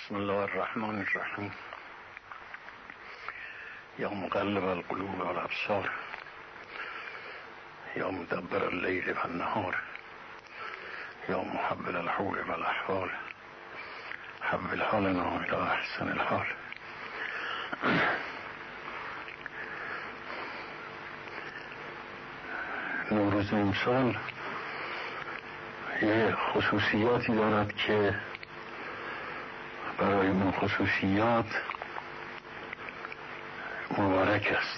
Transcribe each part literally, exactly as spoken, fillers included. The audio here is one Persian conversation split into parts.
بسم الله الرحمن الرحیم. یا مقلب القلوب والابصار یا مدبر اللیل والنهار یا محول الحول والاحوال حول حالنا الى احسن الحال. نوروز امسال یه خصوصیاتی دارد که برای اون خصوصیات مبارک است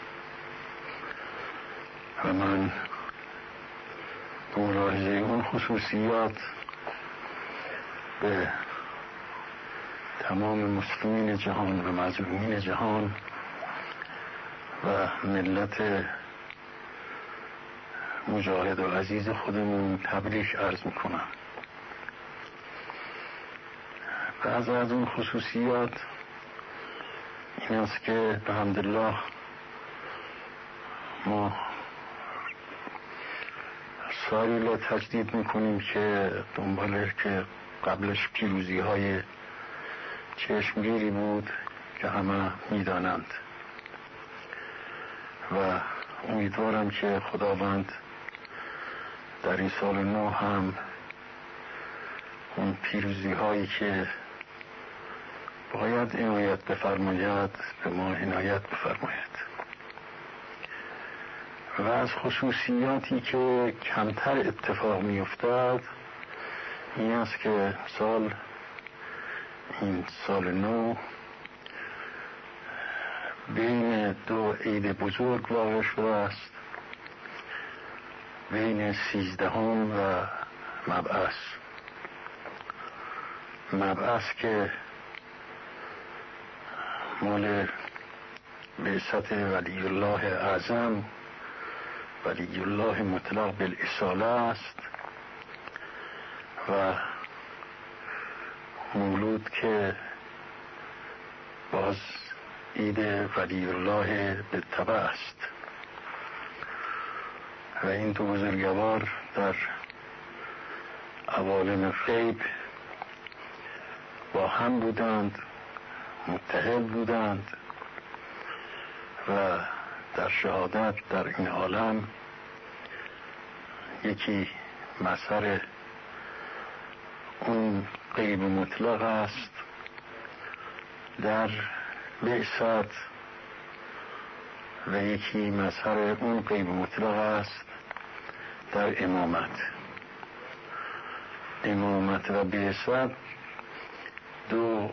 و من به ملاحظه اون خصوصیات به تمام مسلمین جهان و مظلومین جهان و ملت مجاهد و عزیز خودمون تبریک عرض میکنم. بعض از اون خصوصیات این است که الحمدلله ما سالی را تجدید میکنیم که دنباله که قبلش پیروزی های چشمگیری بود که همه میدانند و امیدوارم که خداوند در این سال نو هم اون پیروزی هایی که باید عنایت بفرماید به ما عنایت بفرماید. و از خصوصیاتی که کمتر اتفاق می افتاد این است که سال این سال نو بین دو عید بزرگ واقع شده است، بین سیزدهم و مبعث. مبعث که مال بعثت ولی الله اعظم ولی الله مطلق بالاصاله است و مولود که باز عید ولی الله بالطبع است و این دو بزرگوار در عوالم غیب با هم بودند، متحد بودند و در شهادت در این عالم یکی مظهر اون غیب مطلق است در بعثت و یکی مظهر اون غیب مطلق است در امامت. امامت و بعثت دو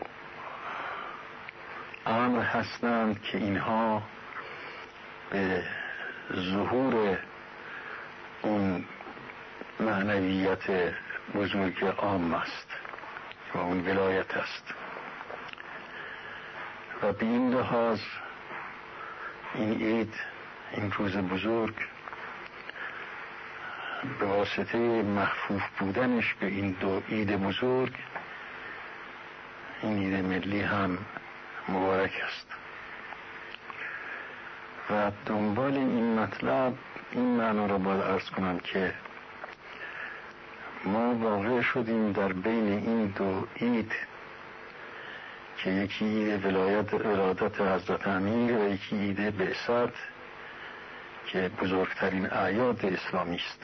امر هستند که اینها به ظهور اون معنویت بزرگ عام است و اون ولایت است و به این لحاظ این عید، این روز بزرگ به واسطه محفوف بودنش به این دو عید بزرگ این عید ملی هم مبارک است. و دنبال این مطلب این معنا را باید عرض کنم که ما واقع شدیم در بین این دو عید که یکی عید ولایت ارادت حضرت امیر و یکی عید بعثت که بزرگترین اعیاد اسلامی است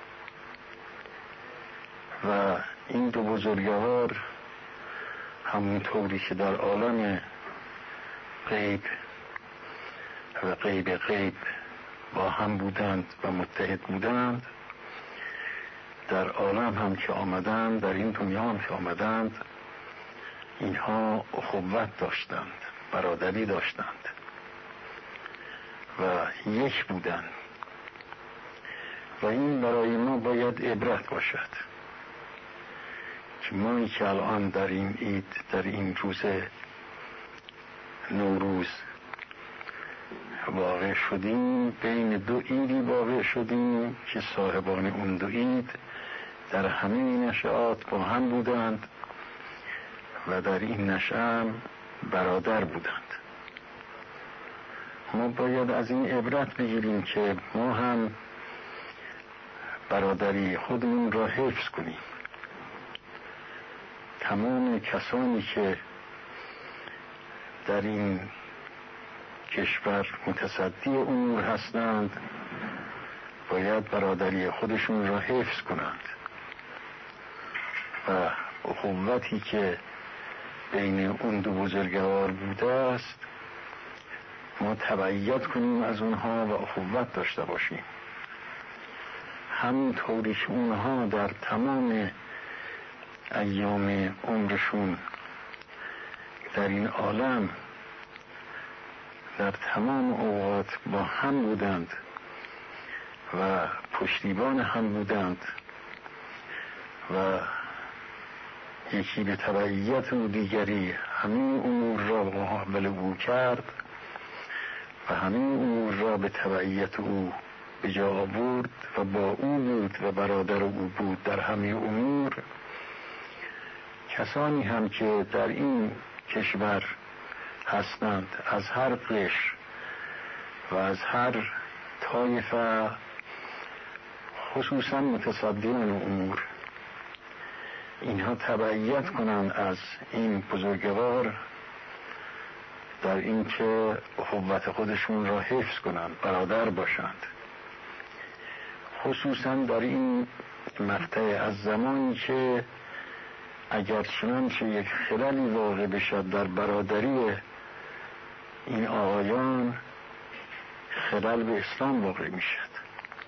و این دو بزرگوار همونطوری که در عالم غیب و غیب غیب با هم بودند و متحد بودند، در عالم هم که آمدند، در این دنیا هم که آمدند، اینها اخوت داشتند، برادری داشتند و یک بودند و این برای ما باید عبرت باشد که ما که الان در این عید، در این روز نوروز واقع شدیم، بین دو عیدی واقع شدیم که صاحبان اون دو عید در همه نشأات با هم بودند و در این نشأه برادر بودند. ما باید از این عبرت بگیریم که ما هم برادری خودمون را حفظ کنیم. تمام کسانی که در این کشور متصدی امور هستند باید برادری خودشون را حفظ کنند و اخوتی که بین اون دو بزرگوار بوده است ما تبعیت کنیم از اونها و اخوت داشته باشیم، همونطوری که اونها در تمام ایام عمرشون در این عالم در تمام اوقات با هم بودند و پشتیبان هم بودند و یکی به تبعیت و دیگری همین امور را مقابل او کرد و همین امور را به تبعیت او به جا آورد و با او بود و برادر او بود در همین امور. کسانی هم که در این کشور هستند از هر قشر و از هر طایفه، خصوصا متصدیان امور، اینها تبعیت کنند از این بزرگوار در این که اخوت خودشون را حفظ کنند، برادر باشند، خصوصا در این مقطع از زمانی که اگر چنانچه یک خللی واقع بشد در برادری این آقایان، خلل به اسلام واقع میشد.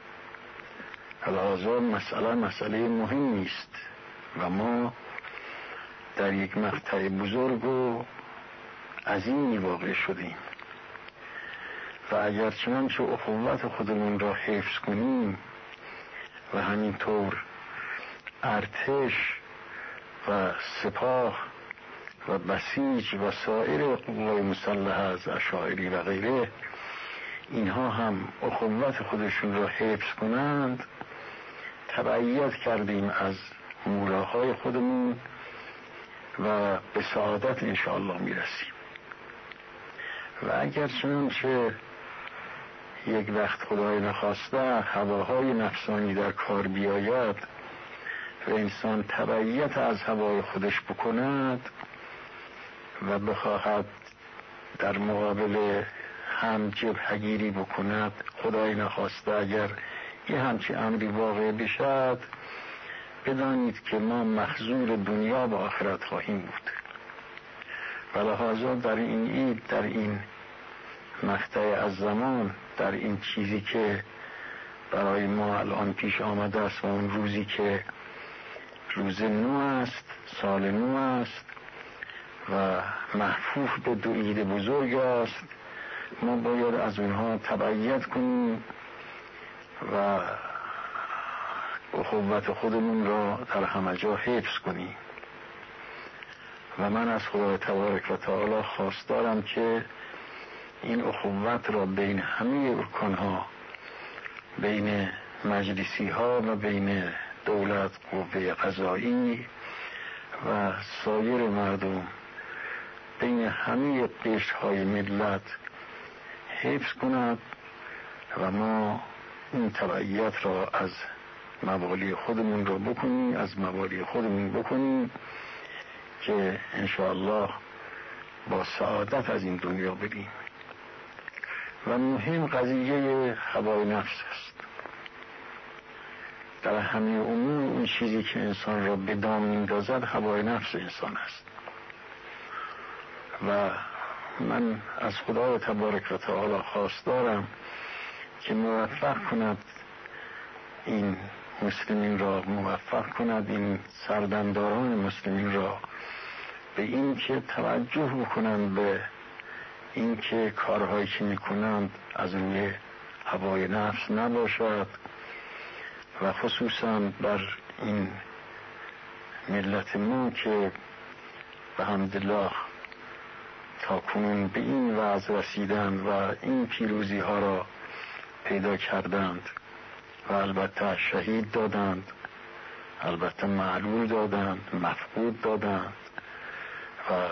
لذا مسئله مسئله مهمی است و ما در یک مقطع بزرگ و عظیمی واقع شدیم و اگر چنانچه اخوت خودمون را حفظ کنیم و همینطور ارتش و سپاه و بسیج و سایر قوای مسلحه از اشاعری و غیره اینها هم اخوت خودشون را حفظ کنند، تبعیت کردیم از مولاهای خودمون و به سعادت انشاءالله میرسیم. و اگر چنانچه یک وقت خدای نخواسته هواهای نفسانی در کار بیاید و انسان تبعیت از هوای خودش بکند و بخواهد در مقابل هم جبهه‌گیری بکند، خدای نخواسته اگر یه همچی امری واقع بشد، بدانید که ما مخذول دنیا و آخرت خواهیم بود. و لحاظا در این عید، در این مقطع از زمان، در این چیزی که برای ما الان پیش آمده است و اون روزی که روز نو است، سال نو است و محفوف به دو عید بزرگ است، ما باید از اونها تبعیت کنیم و اخوت خودمون را در همه جا حفظ کنیم. و من از خدای تبارک و تعالی خواستارم که این اخوت را بین همه ارکانها، بین مجلسی ها و بین دولت، قوه قضایی و سایر مردم، بین همه قشرهای ملت حفظ کند و ما این تبعیت را از موالی خودمون را بکنیم، از موالی خودمون بکنیم که انشاءالله با سعادت از این دنیا بریم. و مهم قضیه هوای نفس است. در همه امور اون چیزی که انسان را به دام میندازد هوای نفس انسان است. و من از خدای تبارک و تعالی خواستارم که موفق کند این مسلمین را، موفق کند این سردمداران مسلمین را به این که توجه بکنند به این که کارهایی که میکنند از روی هوای نفس نباشد و خصوصا بر این ملت ما که به حمدالله تا کنون به این وضع رسیدند و این پیروزی ها را پیدا کردند و البته شهید دادند، البته معلول دادند، مفقود دادند و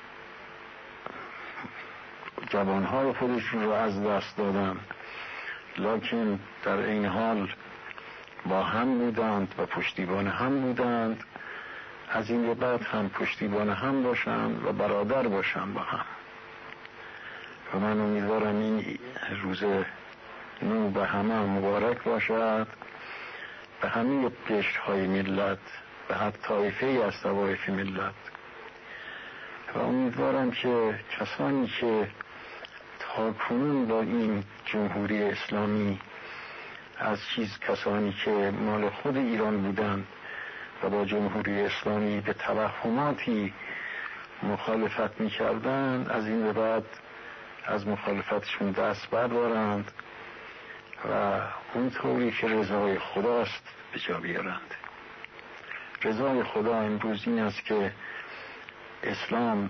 جوانهای خودشون را از دست دادند، لکن در این حال با هم بودند و پشتیبان هم بودند از این به بعد هم پشتیبان هم باشن و برادر باشن با هم. و من امیدوارم این روز نو به همه مبارک باشد، به همه قشرهای ملت، به هر طایفه از طوایف ملت. و امیدوارم که کسانی که تا کنون با این جمهوری اسلامی از چیز کسانی که مال خود ایران بودند و با جمهوری اسلامی به توهماتی مخالفت می‌کردند، از این به بعد از مخالفتشون دست بردارند و اون طوری که رضای خداست به جا بیارند. رضای خدا امروز این است که اسلام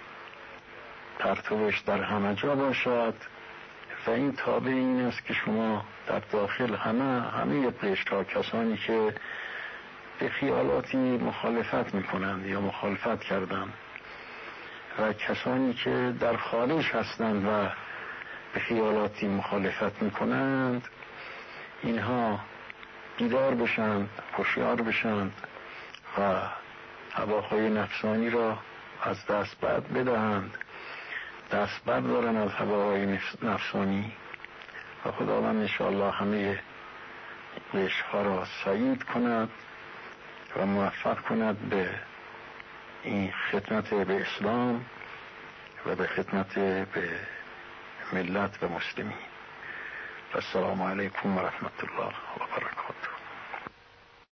پرتوش در همه جا باشد و این تابع این است که شما در داخل همه همه قشرها کسانی که به خیالاتی مخالفت میکنند یا مخالفت کردند و کسانی که در خارج هستند و به خیالاتی مخالفت میکنند، اینها بیدار بشند، هوشیار بشند و هواهای نفسانی را از دست بعد بدهند، دست بردارن از هواهای نفسانی و خداوند انشاءالله همه قشرها را سعید کند و موفق کند به این خدمت به اسلام و به خدمت به ملت و مسلمین. السلام علیکم و رحمت الله و برکاته.